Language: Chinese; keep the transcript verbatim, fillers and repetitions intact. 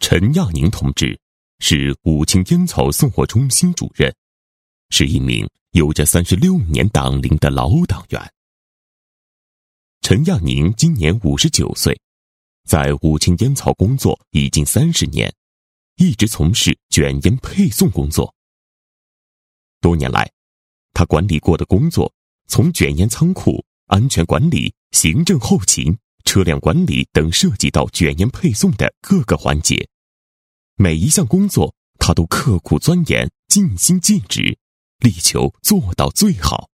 陈亚宁同志是武清烟草送货中心主任，是一名有着三十六年党龄的老党员。陈亚宁今年五十九岁，在武清烟草工作已经三十年，一直从事卷烟配送工作。多年来，他管理过的工作从卷烟仓库、安全管理、行政后勤、车辆管理等涉及到卷烟配送的各个环节，每一项工作他都刻苦钻研，尽心尽职，力求做到最好。